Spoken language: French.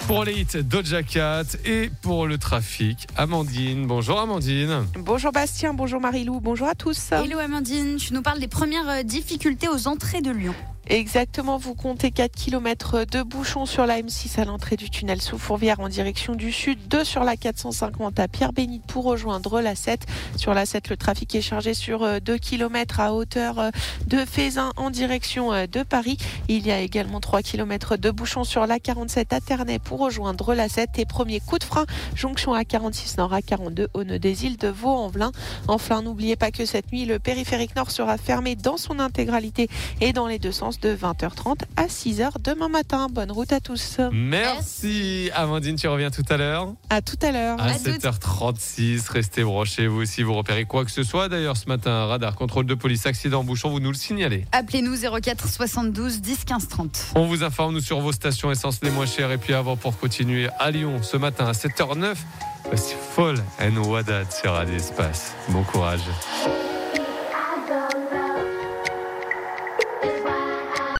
Pour les hits, Doja Cat et pour le trafic, Amandine. Bonjour Amandine. Bonjour Bastien, bonjour Marilou, bonjour à tous. Hello Amandine, tu nous parles des premières difficultés aux entrées de Lyon. Exactement, vous comptez 4 km de bouchons sur la M6 à l'entrée du tunnel sous Fourvière en direction du sud, 2 sur la 450 à Pierre-Bénite pour rejoindre la 7. Sur la 7, le trafic est chargé sur 2 km à hauteur de Fézin en direction de Paris. Il y a également 3 km de bouchons sur la 47 à Ternay pour rejoindre la 7. Et premier coup de frein, jonction à 46 Nord à 42 au nœud des îles de Vaux-en-Velin. Enfin, n'oubliez pas que cette nuit, le périphérique Nord sera fermé dans son intégralité et dans les deux sens de 20h30 à 6h demain matin. Bonne route à tous. Merci Amandine, tu reviens tout à l'heure. À tout à l'heure. À 7h36, restez branchés vous aussi, vous repérez quoi que ce soit. D'ailleurs ce matin, radar, contrôle de police, accident, bouchon, vous nous le signalez. Appelez-nous 04 72 10 15 30. On vous informe nous sur vos stations essence les moins chères. Et puis avant, pour continuer à Lyon ce matin à 7h09, voici Fall and Wadat sur Radio Espace. Bon courage.